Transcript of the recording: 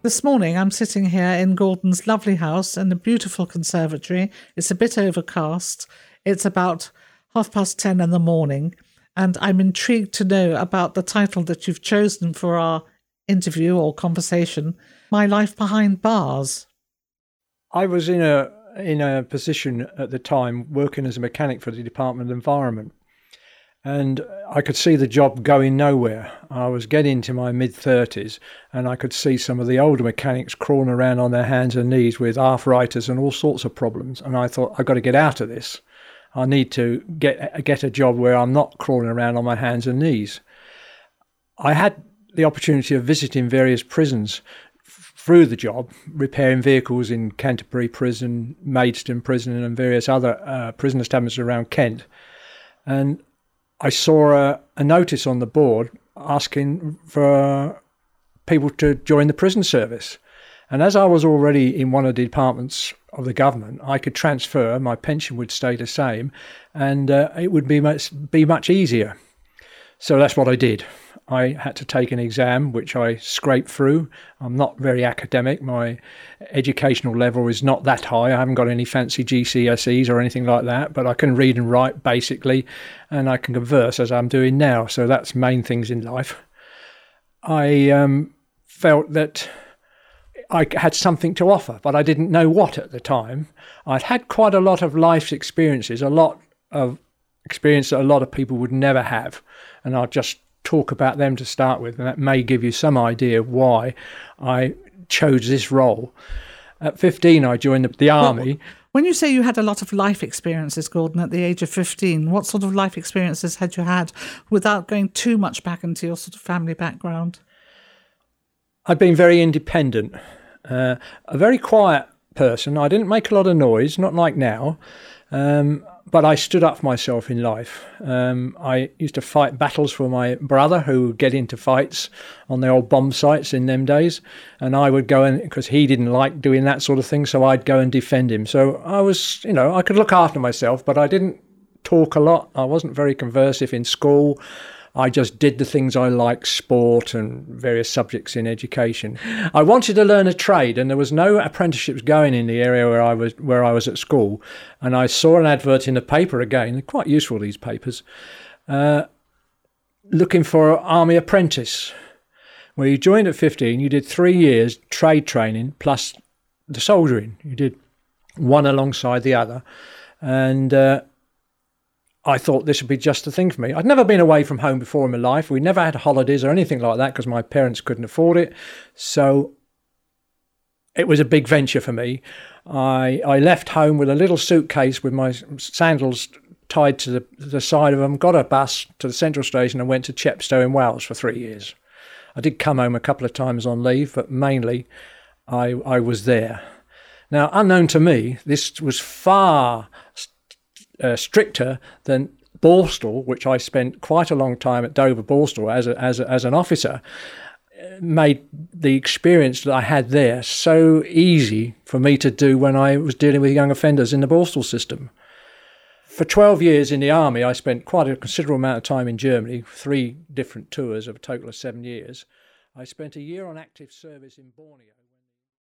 This morning I'm sitting here in Gordon's lovely house in a beautiful conservatory. It's a bit overcast. It's about 10:30 in the morning, and I'm intrigued to know about the title that you've chosen for our interview or conversation, My Life Behind Bars. I was in a position at the time working as a mechanic for the Department of Environment, and I could see the job going nowhere. I was getting to my mid-30s and I could see some of the older mechanics crawling around on their hands and knees with arthritis and all sorts of problems, and I thought, I've got to get out of this. I need to get a job where I'm not crawling around on my hands and knees. I had the opportunity of visiting various prisons through the job, repairing vehicles in Canterbury Prison, Maidstone Prison and various other prison establishments around Kent. And I saw a notice on the board asking for people to join the prison service. And as I was already in one of the departments of the government, I could transfer, my pension would stay the same, and it would be much easier. So that's what I did. I had to take an exam, which I scraped through. I'm not very academic. My educational level is not that high. I haven't got any fancy GCSEs or anything like that, but I can read and write basically, and I can converse as I'm doing now. So that's main things in life. I felt that I had something to offer, but I didn't know what at the time. I'd had quite a lot of life's experiences, a lot of experience that a lot of people would never have, and I'll just talk about them to start with, and that may give you some idea of why I chose this role. At 15, I joined the army. When you say you had a lot of life experiences, Gordon, at the age of 15, what sort of life experiences had you had without going too much back into your sort of family background? I'd been very independent, a very quiet person. I didn't make a lot of noise, not like now. But I stood up for myself in life. I used to fight battles for my brother, who would get into fights on the old bomb sites in them days. And I would go in, because he didn't like doing that sort of thing, so I'd go and defend him. So I was, I could look after myself, but I didn't talk a lot. I wasn't very conversive in school. I just did the things I liked, sport and various subjects in education. I wanted to learn a trade, and there was no apprenticeships going in the area where I was at school. And I saw an advert in the paper again, they're quite useful, these papers, looking for an army apprentice. Well, you joined at 15, you did 3 years trade training plus the soldiering. You did one alongside the other. And I thought this would be just the thing for me. I'd never been away from home before in my life. We never had holidays or anything like that because my parents couldn't afford it. So it was a big venture for me. I left home with a little suitcase with my sandals tied to the side of them, got a bus to the central station and went to Chepstow in Wales for 3 years. I did come home a couple of times on leave, but mainly I was there. Now, unknown to me, this was far stricter than Borstal, which I spent quite a long time at Dover Borstal as an officer. Made the experience that I had there so easy for me to do when I was dealing with young offenders in the Borstal system. For 12 years in the army, I spent quite a considerable amount of time in Germany, 3 different tours of a total of 7 years. I spent a year on active service in Borneo.